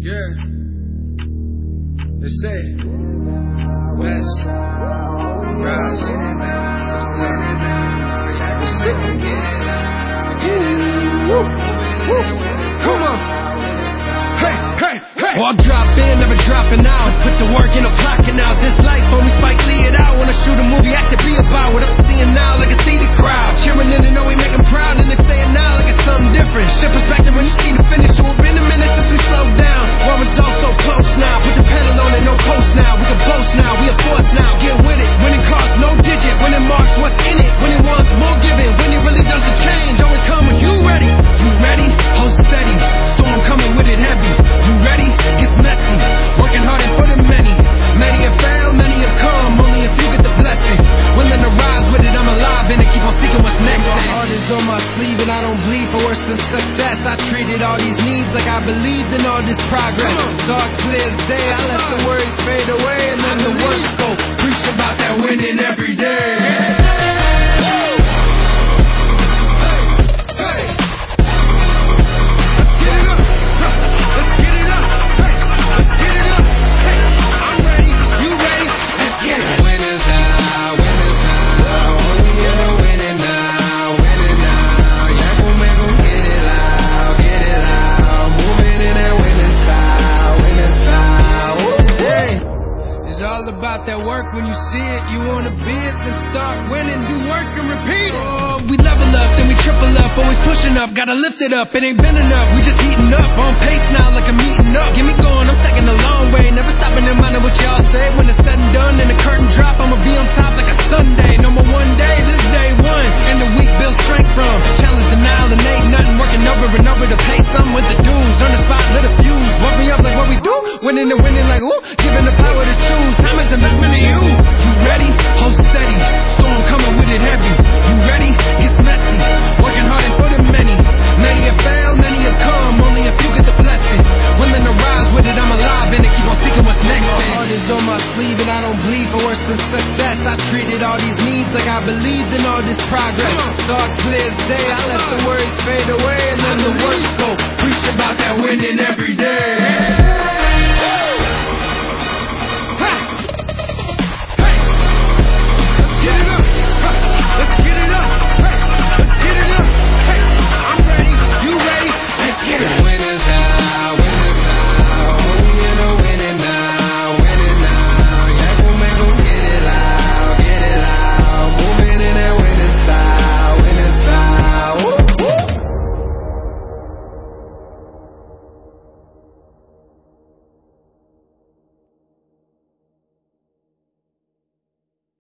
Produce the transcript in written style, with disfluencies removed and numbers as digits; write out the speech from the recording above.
Yeah. They say, West, rise to the top. We're sitting. Come on. Hey, hey, hey. Well, I drop in, never dropping out. Put the work in, I'm clocking out. This life, homie, Spike Lee it out. Wanna shoot a movie, act to be about. What I'm seeing now, like I see the crowd cheering in and know we make them proud. And they saying now like it's something different. Shit perspective when you see the finish. So it's been a minute since we slowed down. War was all so close now. Put the pedal on it, no post now. We can boast now, we a force now. Get with it. When it costs no digit. When it marks what's in it. When it wants more giving. When it really doesn't change. Always come when you ready. You ready? Hold steady. Storm coming with it heavy. You ready? Gets messy. Working hard and for the many. Many have failed, many have come. Only a few get the blessing. Willing to rise with it, I'm alive and keep on seeking what's next. My heart is on my sleeve and I don't bleed for worse than success. I treated all these needs like I believed in all this progress. Dark clear as day, I let the worries fade away and then the words go. Preach about that winning every day. About that work, when you see it, you wanna be it, then start winning, do work and repeat it. Oh, we level up, then we triple up, always pushing up, gotta lift it up, it ain't been enough, we just heating up, on pace now like I'm meeting up. Get me going, I'm taking the long way, never stopping in mind of what y'all say. When it's said and done and the curtain drop, I'ma be on top like a Sunday. No more one day, this day one, and the week build strength from. Challenge denial and ain't nothing, working over and over to pay some with the dues. On the spot, lit a fuse, woke me up like what we do, winning and winning like ooh, giving the power to choose. Time is investment in you. You ready? Hold steady. Storm coming with it heavy. You ready? Gets messy. Working hard and for the many. Many have failed, many have come. Only a few get the blessing. Willing to rise with it, I'm alive and I keep on seeking what's next. My heart is on my sleeve and I don't bleed for worse than success. I treated all these needs like I believed in all this progress. Dark clear as day, I let the worries fade away